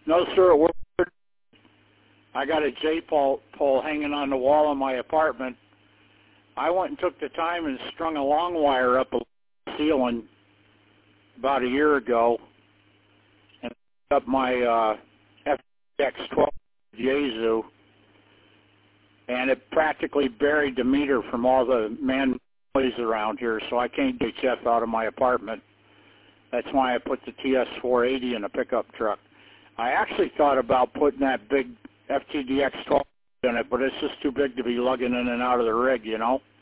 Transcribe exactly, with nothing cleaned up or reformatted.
No, sir. It worked. I got a J-pole pole hanging on the wall in my apartment. I went and took the time and strung a long wire up a ceiling about a year ago and up my uh, F T X twelve Yaesu, and it practically buried the meter from all the man noise around here, so I can't get H F out of my apartment. That's why I put the T S four eighty in a pickup truck. I actually thought about putting that big F T D X twelve in it, but it's just too big to be lugging in and out of the rig, you know.